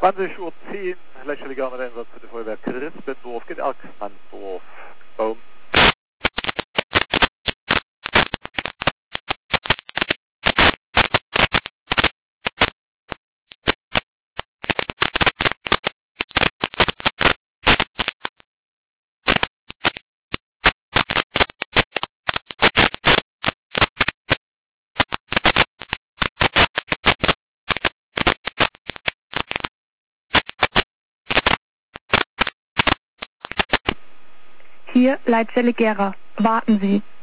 20:10 Uhr, lächerlicher Einsatz für die Feuerwehr Krispendorf, geht Erxmannsdorf. Baum. Hier Leitstelle Gera. Warten Sie.